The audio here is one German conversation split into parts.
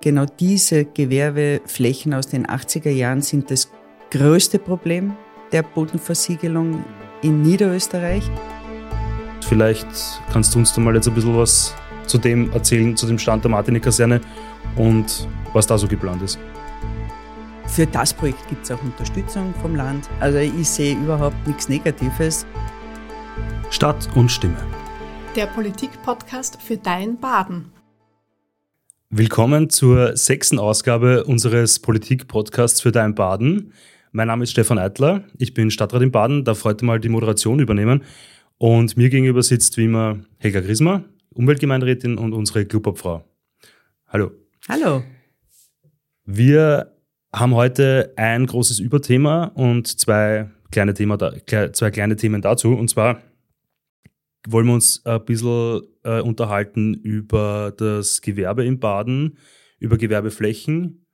Genau diese Gewerbeflächen aus den 80er Jahren sind das größte Problem der Bodenversiegelung in Niederösterreich. Vielleicht kannst du uns da mal jetzt ein bisschen was zu dem erzählen, zu dem Stand der Martini-Kaserne und was da so geplant ist. Für das Projekt gibt es auch Unterstützung vom Land. Also ich sehe überhaupt nichts Negatives. Stadt und Stimme. Der Politik-Podcast für dein Baden. Willkommen zur 6. Ausgabe unseres Politik-Podcasts für dein Baden. Mein Name ist Stefan Eitler, ich bin Stadtrat in Baden, darf heute mal die Moderation übernehmen. Und mir gegenüber sitzt wie immer Helga Grismer, Umweltgemeinderätin und unsere Clubobfrau. Hallo. Hallo. Wir haben heute ein großes Überthema und zwei kleine Themen dazu. Und zwar wollen wir uns ein bisschen unterhalten über das Gewerbe in Baden, über Gewerbeflächen.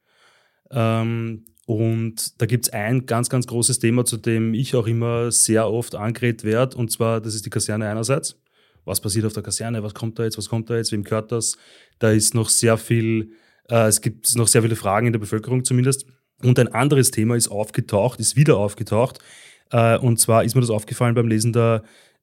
Und da gibt es ein ganz, ganz großes Thema, zu dem ich auch immer sehr oft angeredet werde. Und zwar, das ist die Kaserne einerseits. Was passiert auf der Kaserne? Was kommt da jetzt? Wem gehört das? Da ist noch sehr viel, es gibt noch sehr viele Fragen in der Bevölkerung zumindest. Und ein anderes Thema ist wieder aufgetaucht. Und zwar ist mir das aufgefallen beim Lesen der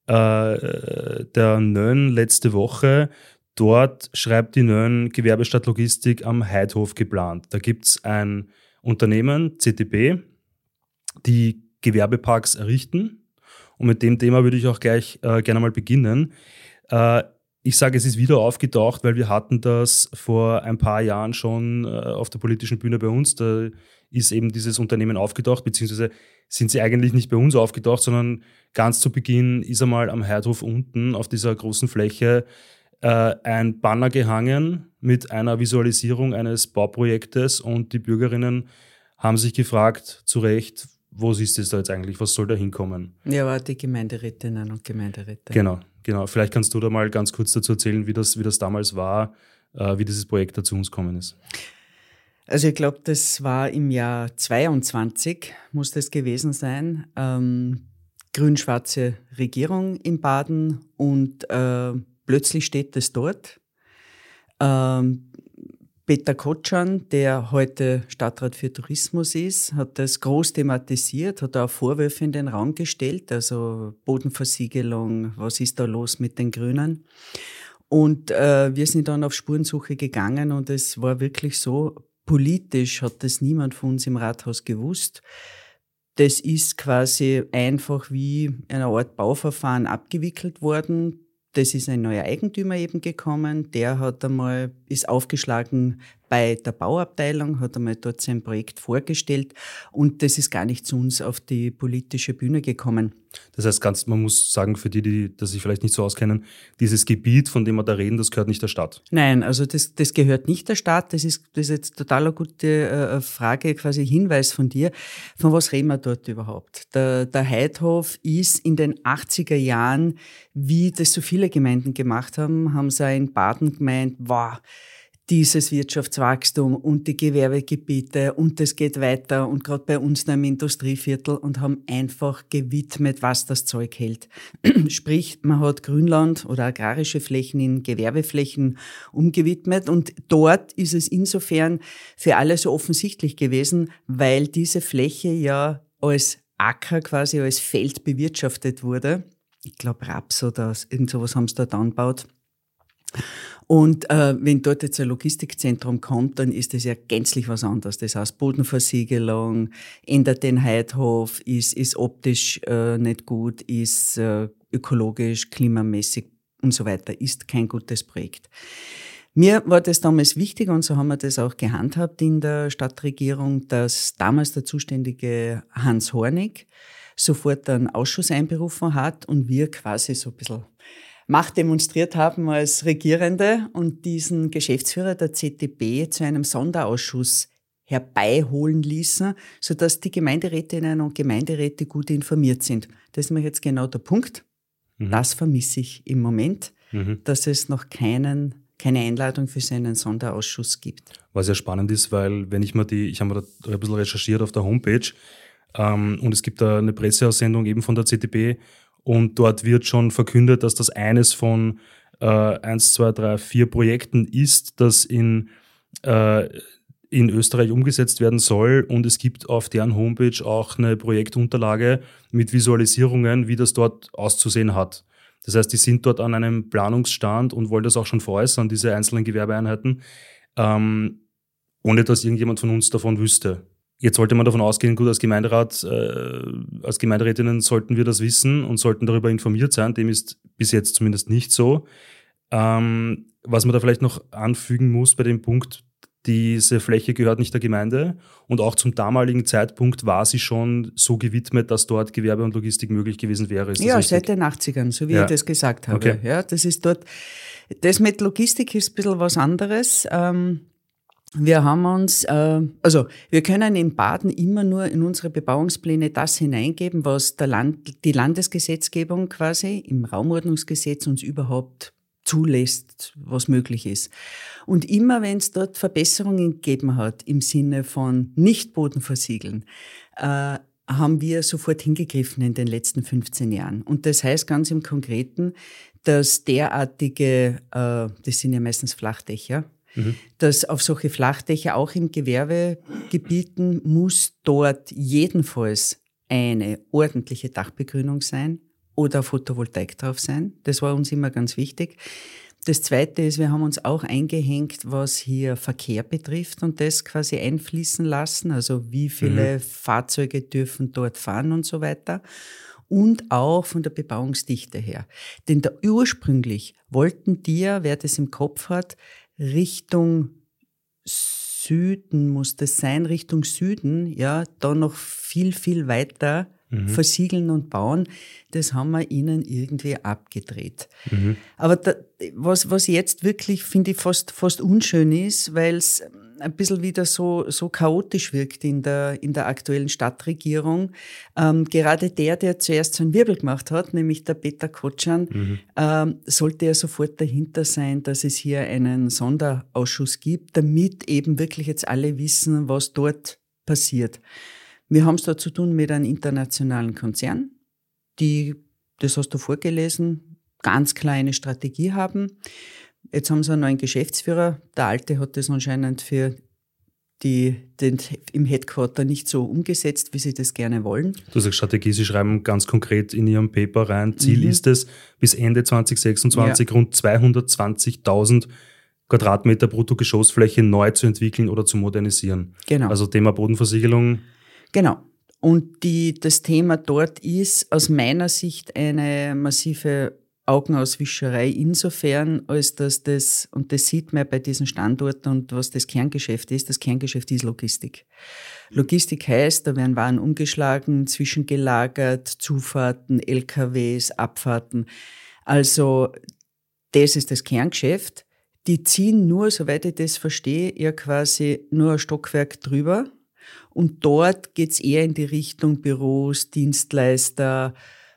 Nön letzte Woche. Dort schreibt die Nön Gewerbestadt Logistik am Heidhof geplant. Da gibt es ein Unternehmen, CTB, die Gewerbeparks errichten. Und mit dem Thema würde ich auch gleich gerne mal beginnen. Ich sage, es ist wieder aufgetaucht, weil wir hatten das vor ein paar Jahren schon auf der politischen Bühne bei uns. Da ist eben dieses Unternehmen aufgetaucht, beziehungsweise sind sie eigentlich nicht bei uns aufgetaucht, sondern ganz zu Beginn ist einmal am Heidhof unten auf dieser großen Fläche ein Banner gehangen mit einer Visualisierung eines Bauprojektes und die Bürgerinnen haben sich gefragt, zu Recht, wo ist das da jetzt eigentlich, was soll da hinkommen? Ja, aber die Gemeinderätinnen und Gemeinderäte. Genau. Vielleicht kannst du da mal ganz kurz dazu erzählen, wie das damals war, wie dieses Projekt da zu uns gekommen ist. Also ich glaube, das war im Jahr 22, muss das gewesen sein. Grün-schwarze Regierung in Baden und plötzlich steht das dort. Peter Kotschan, der heute Stadtrat für Tourismus ist, hat das groß thematisiert, hat auch Vorwürfe in den Raum gestellt, also Bodenversiegelung, was ist da los mit den Grünen? Und wir sind dann auf Spurensuche gegangen und es war wirklich so, politisch hat das niemand von uns im Rathaus gewusst. Das ist quasi einfach wie eine Art Bauverfahren abgewickelt worden. Das ist ein neuer Eigentümer eben gekommen, der ist aufgeschlagen bei der Bauabteilung, hat einmal dort sein Projekt vorgestellt und das ist gar nicht zu uns auf die politische Bühne gekommen. Das heißt, man muss sagen, für die sich vielleicht nicht so auskennen, dieses Gebiet, von dem wir da reden, das gehört nicht der Stadt. Nein, also das gehört nicht der Stadt. Das ist jetzt total eine gute Frage, quasi Hinweis von dir. Von was reden wir dort überhaupt? Der Heidhof ist in den 80er Jahren, wie das so viele Gemeinden gemacht haben sie in Baden gemeint, wow, dieses Wirtschaftswachstum und die Gewerbegebiete und das geht weiter und gerade bei uns noch im Industrieviertel und haben einfach gewidmet, was das Zeug hält. Sprich, man hat Grünland oder agrarische Flächen in Gewerbeflächen umgewidmet und dort ist es insofern für alle so offensichtlich gewesen, weil diese Fläche ja als Acker quasi als Feld bewirtschaftet wurde. Ich glaube Raps oder irgend sowas haben sie dort angebaut. Und wenn dort jetzt ein Logistikzentrum kommt, dann ist das ja gänzlich was anderes. Das heißt, Bodenversiegelung, ändert den Heidhof, ist optisch nicht gut, ist ökologisch, klimamäßig und so weiter, ist kein gutes Projekt. Mir war das damals wichtig und so haben wir das auch gehandhabt in der Stadtregierung, dass damals der zuständige Hans Hornig sofort einen Ausschuss einberufen hat und wir quasi so ein bisschen Macht demonstriert haben als Regierende und diesen Geschäftsführer der ZTB zu einem Sonderausschuss herbeiholen ließen, sodass die Gemeinderätinnen und Gemeinderäte gut informiert sind. Das ist mir jetzt genau der Punkt. Das vermisse ich im Moment, dass es noch keine Einladung für so einen Sonderausschuss gibt. Was ja spannend ist, weil ich habe mir da ein bisschen recherchiert auf der Homepage und es gibt da eine Presseaussendung eben von der ZTB. Und dort wird schon verkündet, dass das eines von 1, 2, 3, 4 Projekten ist, das in in Österreich umgesetzt werden soll, und es gibt auf deren Homepage auch eine Projektunterlage mit Visualisierungen, wie das dort auszusehen hat. Das heißt, die sind dort an einem Planungsstand und wollen das auch schon veräußern, diese einzelnen Gewerbeeinheiten, ohne dass irgendjemand von uns davon wüsste. Jetzt sollte man davon ausgehen, gut, als Gemeinderat, als Gemeinderätinnen sollten wir das wissen und sollten darüber informiert sein. Dem ist bis jetzt zumindest nicht so. Was man da vielleicht noch anfügen muss bei dem Punkt, diese Fläche gehört nicht der Gemeinde, und auch zum damaligen Zeitpunkt war sie schon so gewidmet, dass dort Gewerbe und Logistik möglich gewesen wäre. Ist das ja, richtig? Seit den 80ern, so wie ich das gesagt habe. Okay. Ja, das ist dort, das mit Logistik ist ein bisschen was anderes. Wir haben uns, wir können in Baden immer nur in unsere Bebauungspläne das hineingeben, was die Landesgesetzgebung quasi im Raumordnungsgesetz uns überhaupt zulässt, was möglich ist. Und immer wenn es dort Verbesserungen gegeben hat im Sinne von nicht Bodenversiegeln, haben wir sofort hingegriffen in den letzten 15 Jahren. Und das heißt ganz im Konkreten, dass derartige, das sind ja meistens Flachdächer, dass auf solche Flachdächer auch in Gewerbegebieten muss dort jedenfalls eine ordentliche Dachbegrünung sein oder Photovoltaik drauf sein. Das war uns immer ganz wichtig. Das Zweite ist, wir haben uns auch eingehängt, was hier Verkehr betrifft, und das quasi einfließen lassen, also wie viele Fahrzeuge dürfen dort fahren und so weiter. Und auch von der Bebauungsdichte her. Denn da ursprünglich wollten die, wer das im Kopf hat, Richtung Süden muss das sein, Richtung Süden, ja, da noch viel, viel weiter versiegeln und bauen. Das haben wir ihnen irgendwie abgedreht. Aber was jetzt wirklich, finde ich, fast unschön ist, weil es ein bisschen wieder so chaotisch wirkt in der aktuellen Stadtregierung. Gerade der zuerst so einen Wirbel gemacht hat, nämlich der Peter Kotschan, sollte ja sofort dahinter sein, dass es hier einen Sonderausschuss gibt, damit eben wirklich jetzt alle wissen, was dort passiert. Wir haben es da zu tun mit einem internationalen Konzern, die, das hast du vorgelesen, ganz kleine Strategie haben. Jetzt haben sie einen neuen Geschäftsführer. Der alte hat das anscheinend für im Headquarter nicht so umgesetzt, wie sie das gerne wollen. Du sagst Strategie, Sie schreiben ganz konkret in Ihrem Paper rein, Ziel ist es, bis Ende 2026 rund 220.000 Quadratmeter Bruttogeschossfläche neu zu entwickeln oder zu modernisieren. Genau. Also Thema Bodenversiegelung. Genau. Und das Thema dort ist aus meiner Sicht eine massive Augenauswischerei insofern, als dass das, und das sieht man bei diesen Standorten und was das Kerngeschäft ist Logistik. Logistik heißt, da werden Waren umgeschlagen, zwischengelagert, Zufahrten, LKWs, Abfahrten. Also das ist das Kerngeschäft. Die ziehen nur, soweit ich das verstehe, ja quasi nur ein Stockwerk drüber. Und dort geht's eher in die Richtung Büros, Dienstleister,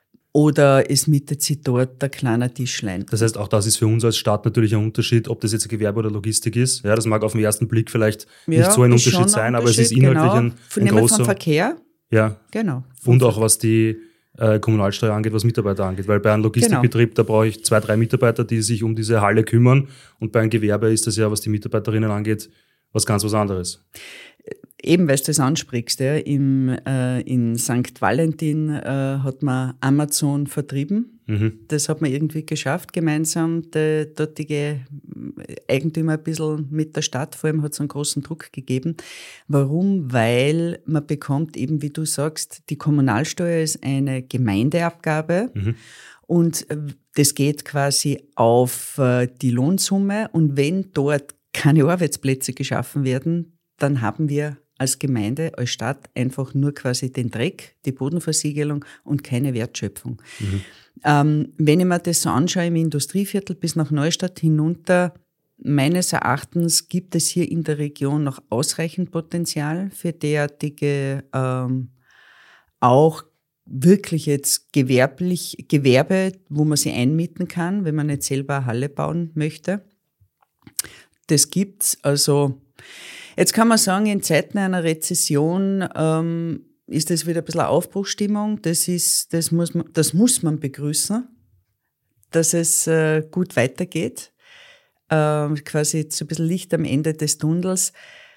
oder es mietet sich dort ein kleiner Tischlein. Das heißt, auch das ist für uns als Stadt natürlich ein Unterschied, ob das jetzt Gewerbe oder Logistik ist. Ja, das mag auf den ersten Blick vielleicht nicht so ein Unterschied sein, aber es ist inhaltlich ein großer... Vom Verkehr. Ja, genau. Und auch was die Kommunalsteuer angeht, was Mitarbeiter angeht. Weil bei einem Logistikbetrieb, da brauche ich 2, 3 Mitarbeiter, die sich um diese Halle kümmern. Und bei einem Gewerbe ist das ja, was die Mitarbeiterinnen angeht, was anderes. Eben, weil du das ansprichst, ja, in St. Valentin hat man Amazon vertrieben. Das hat man irgendwie geschafft, gemeinsam der dortige Eigentümer ein bisschen mit der Stadt, vor allem hat es einen großen Druck gegeben. Warum? Weil man bekommt eben, wie du sagst, die Kommunalsteuer ist eine Gemeindeabgabe und das geht quasi auf die Lohnsumme, und wenn dort keine Arbeitsplätze geschaffen werden, dann haben wir als Gemeinde, als Stadt einfach nur quasi den Dreck, die Bodenversiegelung und keine Wertschöpfung. Wenn ich mir das so anschaue im Industrieviertel bis nach Neustadt hinunter, meines Erachtens gibt es hier in der Region noch ausreichend Potenzial für derartige auch wirklich jetzt Gewerbe, wo man sie einmieten kann, wenn man nicht selber eine Halle bauen möchte. Das gibt's. Also jetzt kann man sagen, in Zeiten einer Rezession ist das wieder ein bisschen eine Aufbruchsstimmung. Das muss man begrüßen, dass es gut weitergeht. quasi so ein bisschen Licht am Ende des Tunnels.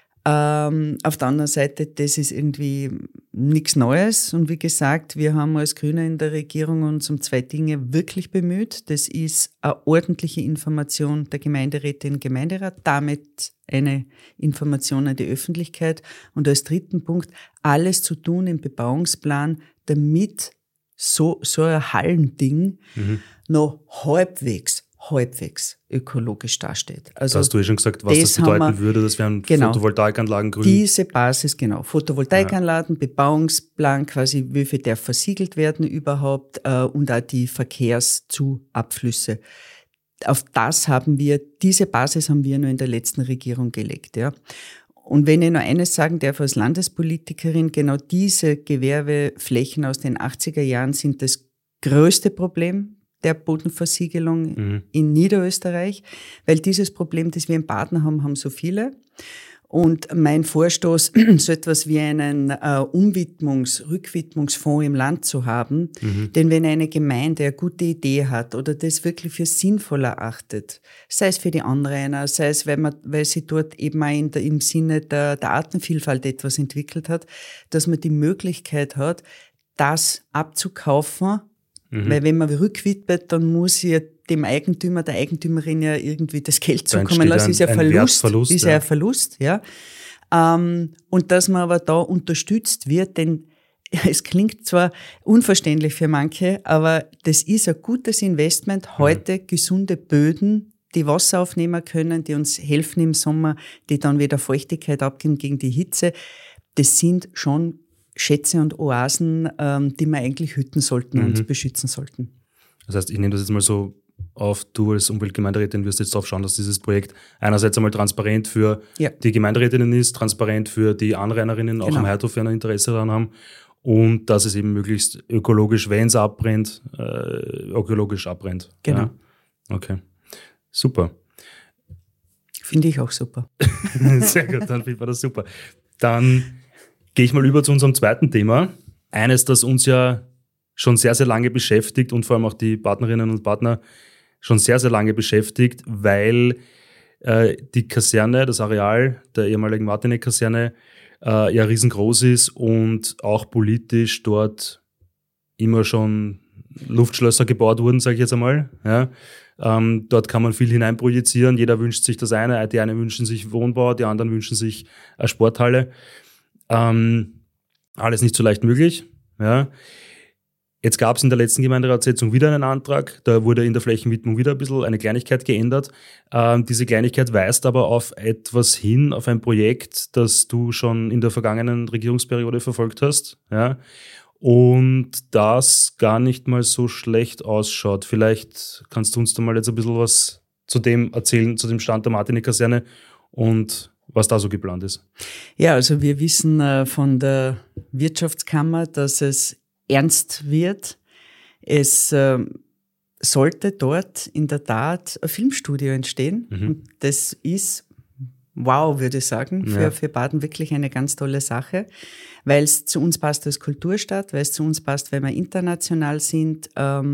Auf der anderen Seite, das ist irgendwie nichts Neues. Und wie gesagt, wir haben als Grüne in der Regierung uns um 2 Dinge wirklich bemüht. Das ist eine ordentliche Information der Gemeinderäte im Gemeinderat, damit eine Information an die Öffentlichkeit. Und als 3. Punkt, alles zu tun im Bebauungsplan, damit so ein Hallending noch halbwegs ökologisch dasteht. Also da hast du schon gesagt, was das bedeuten würde, dass wir an Photovoltaikanlagen grün... Diese Basis, genau. Photovoltaikanlagen, Bebauungsplan, quasi wie viel darf versiegelt werden überhaupt und auch die Verkehrszuabflüsse. Auf das diese Basis haben wir nur in der letzten Regierung gelegt, ja. Und wenn ich noch eines sagen darf als Landespolitikerin, genau diese Gewerbeflächen aus den 80er Jahren sind das größte Problem der Bodenversiegelung in Niederösterreich, weil dieses Problem, das wir in Baden haben, haben so viele. Und mein Vorstoß, so etwas wie einen Rückwidmungsfonds im Land zu haben, denn wenn eine Gemeinde eine gute Idee hat oder das wirklich für sinnvoll erachtet, sei es für die Anrainer, sei es, weil sie dort eben auch im Sinne der Artenvielfalt etwas entwickelt hat, dass man die Möglichkeit hat, das abzukaufen. Weil wenn man rückwidmet, dann muss ja dem Eigentümer, der Eigentümerin ja irgendwie das Geld zukommen lassen. Ist ja Verlust. Ist ja ein Verlust, ja. Und dass man aber da unterstützt wird, denn es klingt zwar unverständlich für manche, aber das ist ein gutes Investment, heute gesunde Böden, die Wasser aufnehmen können, die uns helfen im Sommer, die dann wieder Feuchtigkeit abgeben gegen die Hitze. Das sind schon Schätze und Oasen, die wir eigentlich hüten sollten und beschützen sollten. Das heißt, ich nehme das jetzt mal so auf, du als Umweltgemeinderätin wirst jetzt darauf schauen, dass dieses Projekt einerseits einmal transparent für die Gemeinderätinnen ist, transparent für die Anrainerinnen auch am Heidhof, ein Interesse daran haben und dass es eben möglichst ökologisch, wenn es abbrennt, ökologisch abbrennt. Genau. Ja. Okay, super. Finde ich auch super. Sehr gut, dann finde ich das super. Dann gehe ich mal über zu unserem zweiten Thema. Eines, das uns ja schon sehr, sehr lange beschäftigt und vor allem auch die Partnerinnen und Partner schon sehr, sehr lange beschäftigt, weil die Kaserne, das Areal der ehemaligen Martineck-Kaserne ja riesengroß ist und auch politisch dort immer schon Luftschlösser gebaut wurden, sage ich jetzt einmal. Ja. Dort kann man viel hineinprojizieren. Jeder wünscht sich das eine. Die einen wünschen sich Wohnbau, die anderen wünschen sich eine Sporthalle. Alles nicht so leicht möglich. Ja. Jetzt gab es in der letzten Gemeinderatssitzung wieder einen Antrag, da wurde in der Flächenwidmung wieder ein bisschen eine Kleinigkeit geändert. Diese Kleinigkeit weist aber auf etwas hin, auf ein Projekt, das du schon in der vergangenen Regierungsperiode verfolgt hast. Ja. Und das gar nicht mal so schlecht ausschaut. Vielleicht kannst du uns da mal jetzt ein bisschen was zu dem erzählen, zu dem Stand der Martineck-Kaserne und was da so geplant ist. Ja, also wir wissen von der Wirtschaftskammer, dass es ernst wird. Es sollte dort in der Tat ein Filmstudio entstehen. Und das ist, wow, würde ich sagen, für Baden wirklich eine ganz tolle Sache, weil es zu uns passt als Kulturstadt, weil es zu uns passt, weil wir international sind.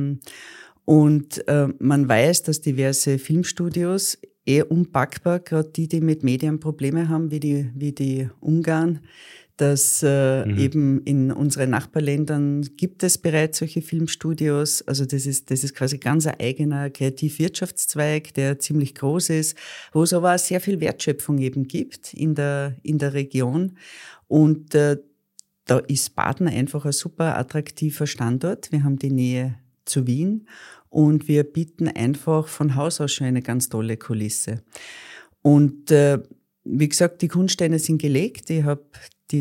Und man weiß, dass diverse Filmstudios unpackbar, gerade die mit Medien Probleme haben, wie die Ungarn, dass eben in unseren Nachbarländern gibt es bereits solche Filmstudios. Also das ist quasi ganz ein eigener Kreativwirtschaftszweig, der ziemlich groß ist, wo es aber auch sehr viel Wertschöpfung eben gibt in der Region. Und da ist Baden einfach ein super attraktiver Standort. Wir haben die Nähe zu Wien. Und wir bieten einfach von Haus aus schon eine ganz tolle Kulisse. Und wie gesagt, die Grundsteine sind gelegt. Ich habe die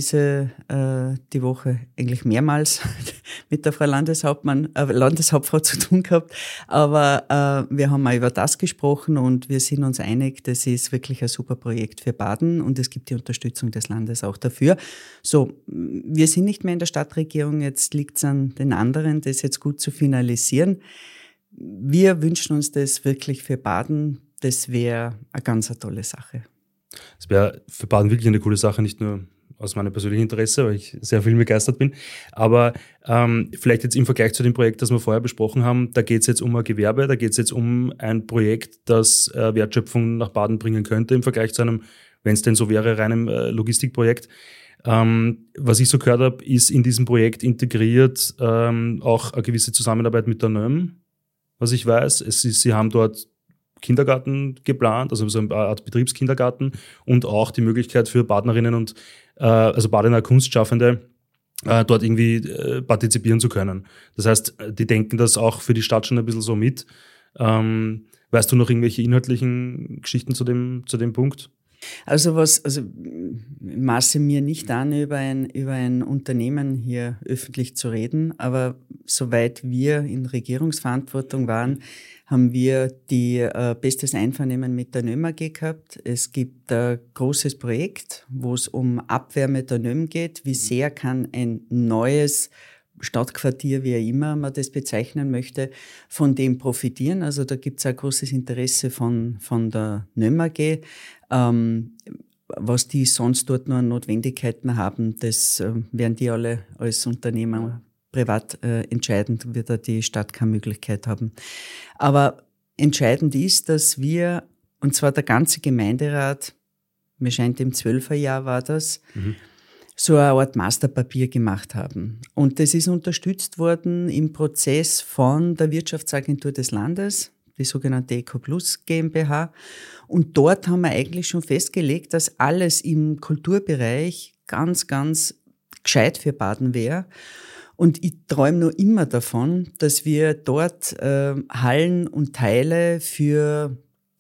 Woche eigentlich mehrmals mit der Frau Landeshauptfrau zu tun gehabt. Aber wir haben auch über das gesprochen und wir sind uns einig, das ist wirklich ein super Projekt für Baden und es gibt die Unterstützung des Landes auch dafür. So, wir sind nicht mehr in der Stadtregierung, jetzt liegt es an den anderen, das jetzt gut zu finalisieren. Wir wünschen uns das wirklich für Baden. Das wäre eine ganz tolle Sache. Es wäre für Baden wirklich eine coole Sache, nicht nur aus meinem persönlichen Interesse, weil ich sehr filmbegeistert bin. Aber vielleicht jetzt im Vergleich zu dem Projekt, das wir vorher besprochen haben, da geht es jetzt um ein Gewerbe, da geht es jetzt um ein Projekt, das Wertschöpfung nach Baden bringen könnte im Vergleich zu einem, wenn es denn so wäre, reinem Logistikprojekt. Was ich so gehört habe, ist in diesem Projekt integriert auch eine gewisse Zusammenarbeit mit der NÖM, was ich weiß. Sie haben dort Kindergarten geplant, also so eine Art Betriebskindergarten und auch die Möglichkeit für Partnerinnen und also Badener Kunstschaffende dort irgendwie partizipieren zu können. Das heißt, die denken das auch für die Stadt schon ein bisschen so mit. Weißt du noch irgendwelche inhaltlichen Geschichten zu dem Punkt? Also maße mir nicht an, über ein Unternehmen hier öffentlich zu reden, aber soweit wir in Regierungsverantwortung waren, haben wir die bestes Einvernehmen mit der NÖM AG gehabt. Es gibt ein großes Projekt, wo es um Abwärme der NÖM geht. Wie sehr kann ein neues Stadtquartier, wie immer man das bezeichnen möchte, von dem profitieren. Also da gibt es ein großes Interesse von der NÖM AG. Was die sonst dort noch an Notwendigkeiten haben, das werden die alle als Unternehmer privat entscheiden, wird da die Stadt keine Möglichkeit haben. Aber entscheidend ist, dass wir, und zwar der ganze Gemeinderat, mir scheint im 12er Jahr war das, so eine Art Masterpapier gemacht haben. Und das ist unterstützt worden im Prozess von der Wirtschaftsagentur des Landes, die sogenannte EcoPlus GmbH. Und dort haben wir eigentlich schon festgelegt, dass alles im Kulturbereich ganz, ganz gescheit für Baden wäre. Und ich träume noch immer davon, dass wir dort Hallen und Teile für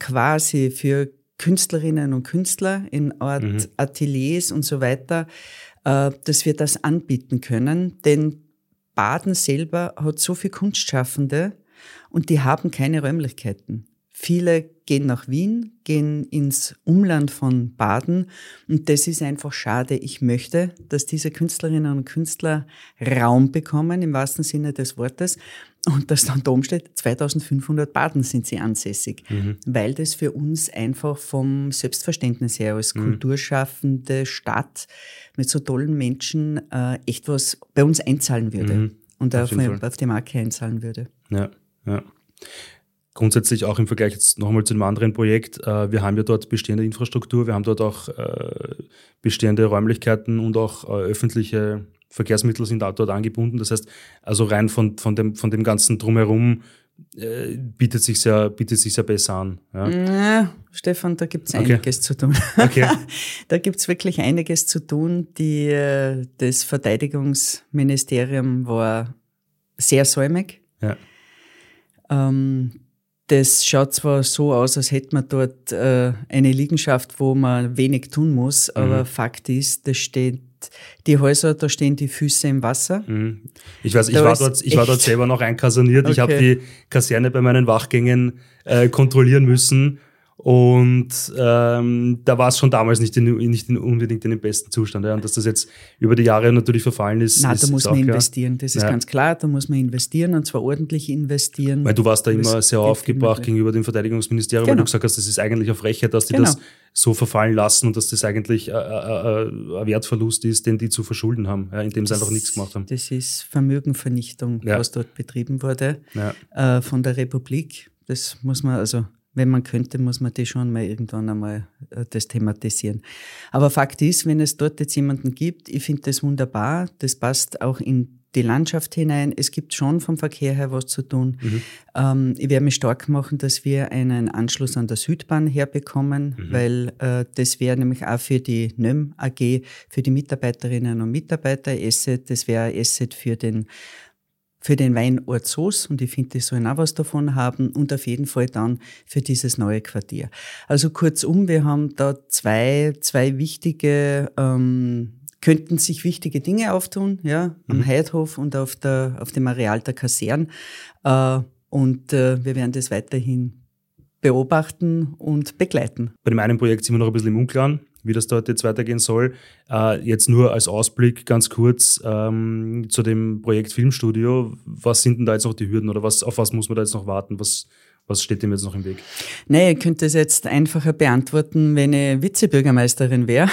Künstlerinnen und Künstler in Art Ateliers und so weiter, dass wir das anbieten können. Denn Baden selber hat so viele Kunstschaffende und die haben keine Räumlichkeiten. Viele gehen nach Wien, gehen ins Umland von Baden und das ist einfach schade. Ich möchte, dass diese Künstlerinnen und Künstler Raum bekommen, im wahrsten Sinne des Wortes, und dass dann da oben steht, 2500 Baden sind sie ansässig, weil das für uns einfach vom Selbstverständnis her als kulturschaffende Stadt mit so tollen Menschen echt was bei uns einzahlen würde und auf die Marke einzahlen würde. Ja. Grundsätzlich auch im Vergleich jetzt nochmal zu einem anderen Projekt. Wir haben ja dort bestehende Infrastruktur, wir haben dort auch bestehende Räumlichkeiten und auch öffentliche Verkehrsmittel sind dort angebunden. Das heißt, also rein von dem ganzen Drumherum bietet sich ja besser an. Ja, Stefan, da gibt es einiges zu tun. Okay. Da gibt es wirklich einiges zu tun. Das Verteidigungsministerium war sehr säumig. Ja. Das schaut zwar so aus, als hätte man dort eine Liegenschaft, wo man wenig tun muss, aber Fakt ist, da stehen die Füße im Wasser. Ich weiß, ich war dort selber noch einkasaniert. Okay. Ich habe die Kaserne bei meinen Wachgängen kontrollieren müssen. Und da war es schon damals nicht unbedingt in dem besten Zustand. Ja. Und dass das jetzt über die Jahre natürlich verfallen ist. Da muss man investieren, das ist ganz klar. Da muss man investieren und zwar ordentlich investieren. Weil du warst da immer sehr aufgebracht gegenüber dem Verteidigungsministerium, weil du gesagt hast, das ist eigentlich eine Frechheit, dass die das so verfallen lassen und dass das eigentlich ein Wertverlust ist, den die zu verschulden haben, indem sie einfach nichts gemacht haben. Das ist Vermögenvernichtung, was dort betrieben wurde von der Republik. Das muss man wenn man könnte, muss man das schon mal irgendwann einmal das thematisieren. Aber Fakt ist, wenn es dort jetzt jemanden gibt, ich finde das wunderbar, das passt auch in die Landschaft hinein. Es gibt schon vom Verkehr her was zu tun. Ich werde mich stark machen, dass wir einen Anschluss an der Südbahn herbekommen, weil das wäre nämlich auch für die NÖM AG, für die Mitarbeiterinnen und Mitarbeiter Asset, das wäre ein Asset für den Weinort Soos und ich finde, die sollen auch was davon haben und auf jeden Fall dann für dieses neue Quartier. Also kurzum, wir haben da zwei wichtige, könnten sich wichtige Dinge auftun, am Heidhof und auf dem Areal der Kaserne und wir werden das weiterhin beobachten und begleiten. Bei dem einen Projekt sind wir noch ein bisschen im Unklaren, wie das dort jetzt weitergehen soll. Jetzt nur als Ausblick ganz kurz zu dem Projekt Filmstudio. Was sind denn da jetzt noch die Hürden oder auf was muss man da jetzt noch warten? Was Was steht dem jetzt noch im Weg? Naja, ich könnte es jetzt einfacher beantworten, wenn ich Vizebürgermeisterin wäre.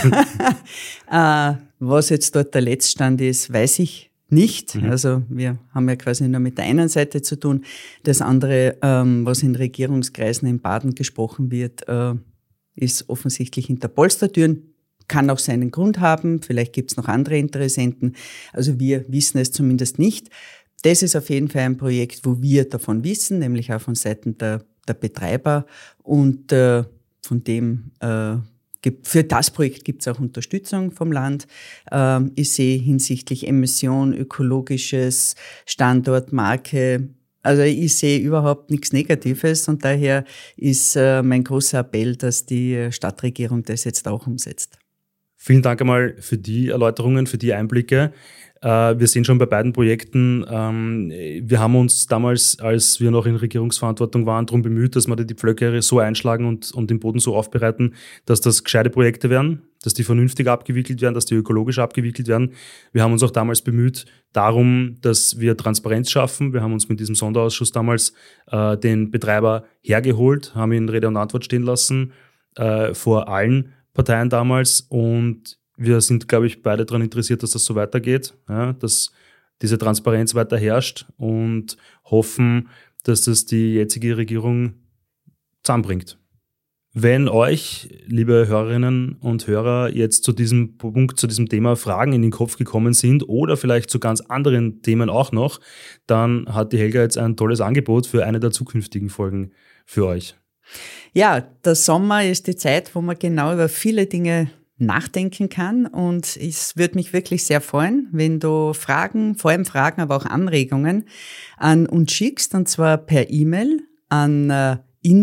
Was jetzt dort der Letztstand ist, weiß ich nicht. Also wir haben ja quasi nur mit der einen Seite zu tun. Das andere, was in Regierungskreisen in Baden gesprochen wird, ist offensichtlich hinter Polstertüren. Kann auch seinen Grund haben. Vielleicht gibt es noch andere Interessenten. Also wir wissen es zumindest nicht. Das ist auf jeden Fall ein Projekt, wo wir davon wissen, nämlich auch von Seiten der Betreiber. Und von dem für das Projekt gibt es auch Unterstützung vom Land. Ich sehe hinsichtlich Emission, ökologisches, Standort, Marke, also ich sehe überhaupt nichts Negatives und daher ist mein großer Appell, dass die Stadtregierung das jetzt auch umsetzt. Vielen Dank einmal für die Erläuterungen, für die Einblicke. Wir sehen schon bei beiden Projekten, wir haben uns damals, als wir noch in Regierungsverantwortung waren, darum bemüht, dass wir die Pflöcke so einschlagen und den Boden so aufbereiten, dass das gescheite Projekte werden, dass die vernünftig abgewickelt werden, dass die ökologisch abgewickelt werden. Wir haben uns auch damals bemüht darum, dass wir Transparenz schaffen. Wir haben uns mit diesem Sonderausschuss damals den Betreiber hergeholt, haben ihn Rede und Antwort stehen lassen vor allen Parteien damals und wir sind, glaube ich, beide daran interessiert, dass das so weitergeht, ja, dass diese Transparenz weiter herrscht und hoffen, dass das die jetzige Regierung zusammenbringt. Wenn euch, liebe Hörerinnen und Hörer, jetzt zu diesem Punkt, zu diesem Thema Fragen in den Kopf gekommen sind oder vielleicht zu ganz anderen Themen auch noch, dann hat die Helga jetzt ein tolles Angebot für eine der zukünftigen Folgen für euch. Ja, der Sommer ist die Zeit, wo man genau über viele Dinge nachdenken kann und es würde mich wirklich sehr freuen, wenn du Fragen, vor allem Fragen, aber auch Anregungen an uns schickst und zwar per E-Mail an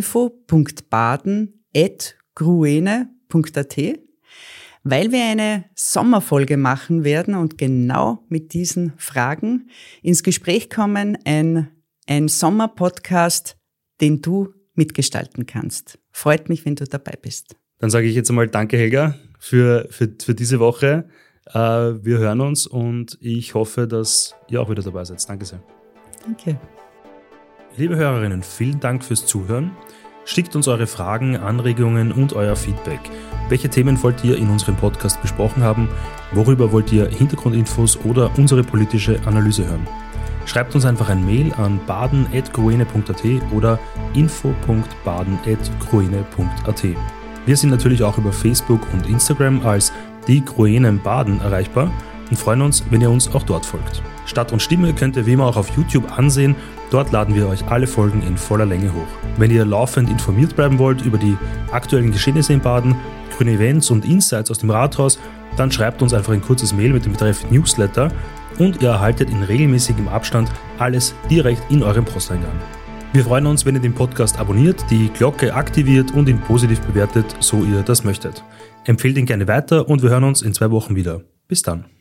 info.baden@gruene.at, weil wir eine Sommerfolge machen werden und genau mit diesen Fragen ins Gespräch kommen, ein Sommerpodcast, den du mitgestalten kannst. Freut mich, wenn du dabei bist. Dann sage ich jetzt einmal danke, Helga, für diese Woche. Wir hören uns und ich hoffe, dass ihr auch wieder dabei seid. Danke sehr. Danke. Liebe Hörerinnen, vielen Dank fürs Zuhören. Schickt uns eure Fragen, Anregungen und euer Feedback. Welche Themen wollt ihr in unserem Podcast besprochen haben? Worüber wollt ihr Hintergrundinfos oder unsere politische Analyse hören? Schreibt uns einfach ein Mail an baden@gruene.at oder info.baden@gruene.at. Wir sind natürlich auch über Facebook und Instagram als die Gruenen Baden erreichbar und freuen uns, wenn ihr uns auch dort folgt. Stadt und Stimme könnt ihr wie immer auch auf YouTube ansehen. Dort laden wir euch alle Folgen in voller Länge hoch. Wenn ihr laufend informiert bleiben wollt über die aktuellen Geschehnisse in Baden, grüne Events und Insights aus dem Rathaus, dann schreibt uns einfach ein kurzes Mail mit dem Betreff Newsletter und ihr erhaltet in regelmäßigem Abstand alles direkt in eurem Posteingang. Wir freuen uns, wenn ihr den Podcast abonniert, die Glocke aktiviert und ihn positiv bewertet, so ihr das möchtet. Empfehlt ihn gerne weiter und wir hören uns in 2 Wochen wieder. Bis dann.